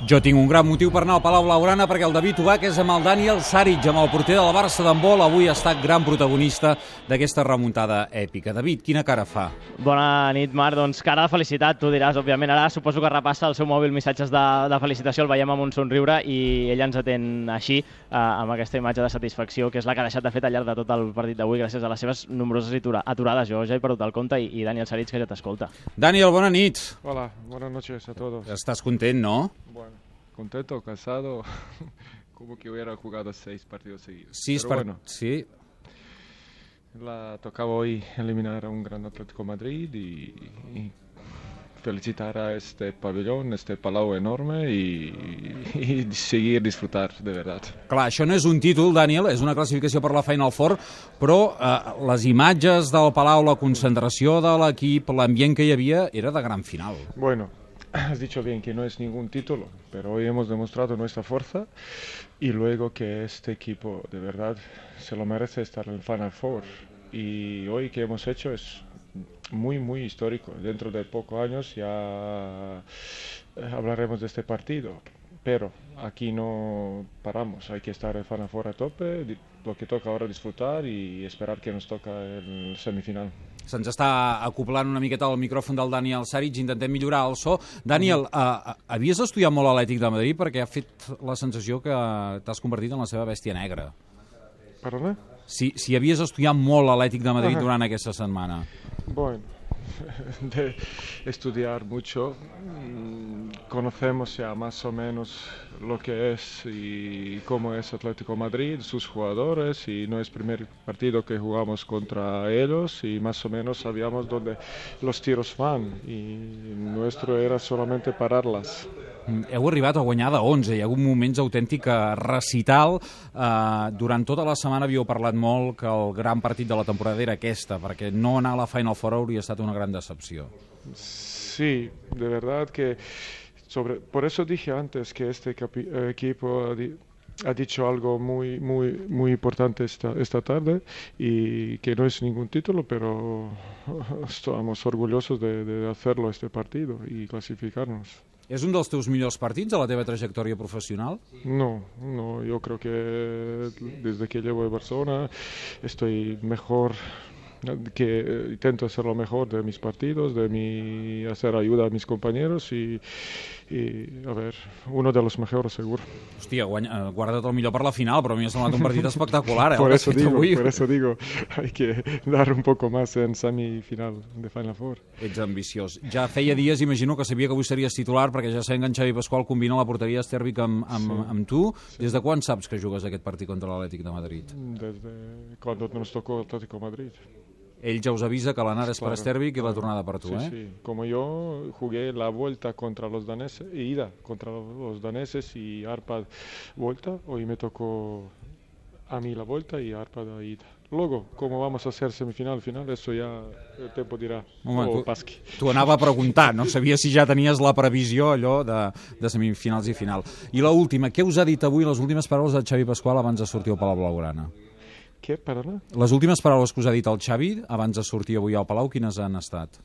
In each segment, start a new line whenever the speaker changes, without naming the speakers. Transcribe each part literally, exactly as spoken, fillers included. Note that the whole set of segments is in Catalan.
Jo tinc un gran motiu per anar al Palau Blaugrana perquè el David Ubach és amb el Daniel Saric, amb el porter del Barça d'handbol. Avui ha estat gran protagonista d'aquesta remuntada èpica. David, quina cara fa?
Bona nit, Marc. Doncs cara de felicitat, tu diràs, òbviament. Ara suposo que repassa el seu mòbil missatges de, de felicitació, el veiem amb un somriure i ell ens atén així, eh, amb aquesta imatge de satisfacció, que és la que ha deixat de fet al llarg de tot el partit d'avui, gràcies a les seves nombroses aturades. Jo ja he perdut el compte i, i Daniel Saric, que ja t'escolta.
Daniel, bona nit.
Hola, buenas noches a todos.
Estàs content, no?
Bueno, contento, cansado, como que hubiera jugado seis partidos seguidos.
Sí,
Pero
per...
bueno,
sí.
la tocaba hoy eliminar a un gran Atlético Madrid y, y felicitar a este pabellón, este palau enorme y, y seguir disfrutar, de verdad.
Clar, això no és un títol, Daniel, és una classificació per la Final Four, però eh, les imatges del Palau, la concentració de l'equip, l'ambient que hi havia, era de gran final.
Bueno, has dicho bien que no es ningún título, pero hoy hemos demostrado nuestra fuerza y luego que este equipo de verdad se lo merece estar en el Final Four. Y hoy que hemos hecho es muy, muy histórico. Dentro de pocos años ya hablaremos de este partido, pero aquí no paramos. Hay que estar en el Final Four a tope, lo que toca ahora disfrutar y esperar que nos toca el semifinal.
Se'ns està acoplant una miqueta el micròfon del Daniel Saric, intentem millorar el so. Daniel, eh, havies estudiat molt a l'Atlètic de Madrid perquè ha fet la sensació que t'has convertit en la seva bèstia negra.
¿Perdona?
Si, si havies estudiat molt a l'Atlètic de Madrid
Ajá.
durant aquesta setmana.
Bueno, de estudiar mucho, conocemos ya más o menos lo que es y cómo es Atlético Madrid, sus jugadores, y no es el primer partido que jugamos contra ellos y más o menos sabíamos dónde los tiros van y nuestro era solamente pararlas.
Heu arribat a guanyar de onze, hi ha hagut moments autèntic recital. Eh, durant tota la setmana havíeu parlat molt que el gran partit de la temporada era aquesta, perquè no anar a la Final Four hauria estat una gran decepció.
Sí, de verdad que sobre, por eso dije antes que este capi, eh, equipo ha, di, ha dicho algo muy, muy, muy importante esta, esta tarde y que no es ningún título, pero estamos orgullosos de, de hacerlo este partido y clasificarnos.
És un dels teus millors partits a la teva trajectòria professional?
No, no, yo creo que desde que llevo en Barcelona estoy mejor, que intento hacer lo mejor de mis partidos, de mi hacer ayuda a mis compañeros y, y a ver, uno de los mejores seguro.
Hòstia, guanya, guarda't el millor per la final, però a mi m'ha semblat un partit espectacular. Eh,
por, eso digo, por eso digo, hay que dar un poco más en semifinal de Final Four.
Ets ambiciós. Ja feia dies, imagino, que sabia que avui series titular, perquè ja sabem que en Xavi Pasqual combina la porteria Estèrvic amb, amb, sí. amb tu. Sí. Des de quan saps que jugues aquest partit contra l'Atlètic de Madrid?
Desde cuando nos tocó Atlético Madrid.
Ell ja us avisa que l'anada és per
Claro,
Estèrvic i la
claro.
tornada per tu,
Sí,
eh?
sí. Como yo jugué la vuelta contra los daneses, ida contra los daneses y Arpad vuelta, hoy me tocó a mí la vuelta y Arpad a ida. Luego, como vamos a hacer semifinal, final, eso ya el tiempo dirá.
Home,
o
tu,
Pasqui.
T'ho anava a preguntar, no sabia si ja tenies la previsió allò de, de semifinals i final. I l'última, què us ha dit avui les últimes paraules de Xavi Pasqual abans de sortir al Palau Blaugrana?
¿Qué? ¿Perdona?
Les últimes paraules que us ha dit el Xavi abans de sortir avui al Palau, quines han estat?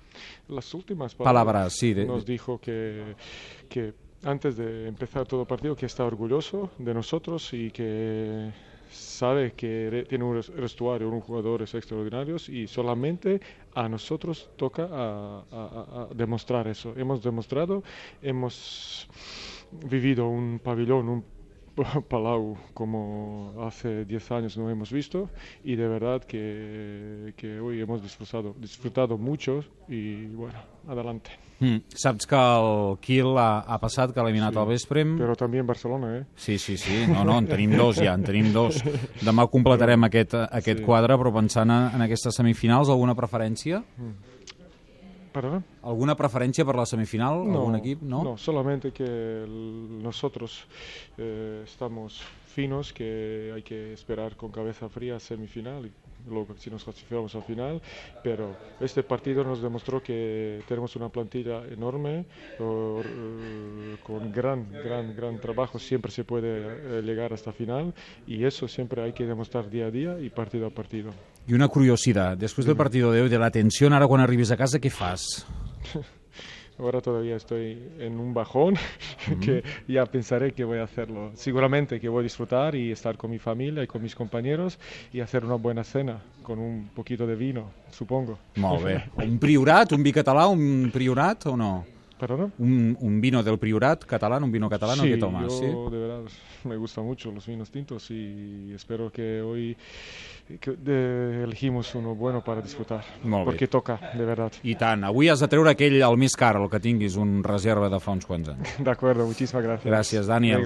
Las últimas
Palabras, sí. De...
Nos dijo que, que antes de empezar todo el partido que está orgulloso de nosotros y que sabe que tiene un vestuario, unos jugadores extraordinarios y solamente a nosotros toca a, a, a demostrar eso. Hemos demostrado, hemos vivido un pabellón, un Palau como hace diez años no hemos visto y de verdad que, que hoy hemos disfrutado, disfrutado mucho y bueno, adelante.
Mm. Saps que el Kiel ha, ha passat, que ha eliminat
Sí,
el Vesprem.
Però també en Barcelona, eh?
Sí, sí, sí. No, no, en tenim dos ja, en tenim dos. Demà completarem aquest, aquest
Sí.
quadre, però pensant en, en aquestes semifinals, alguna preferència?
Mm. ¿Perdón?
¿Alguna preferència per la semifinal?
No,
¿Algun equip? No,
no, solamente que el, nosotros eh, estamos finos, que hay que esperar con cabeza fría semifinal y luego si nos clasificamos al final, pero este partido nos demostró que tenemos una plantilla enorme, o, eh, con gran, gran, gran trabajo siempre se puede eh, llegar hasta final y eso siempre hay que demostrar día a día y partido a partido.
I una curiositat, després del partit d'avui, de la tensió, ara quan arribis a casa, què fas?
ahora todavía estoy en un bajón mm-hmm. que ya pensaré que voy a hacerlo. Seguramente que voy a disfrutar y estar con mi familia y con mis compañeros y hacer una buena cena con un poquito de vino, supongo.
Molt bé. Un priorat, un vi català, un priorat o no?
¿Perdón?
Un, un vino del Priorat catalán, un vino catalán,
sí,
¿qué tomas?
Yo,
sí,
de verdad me gustan mucho los vinos tintos y espero que hoy que de, elegimos uno bueno para disfrutar. Porque toca, de verdad.
I tant. Avui has de treure aquell, el més car, el que tinguis, un reserva de fa uns quants anys.
De acuerdo, muchísimas gracias.
Gràcies, Daniel.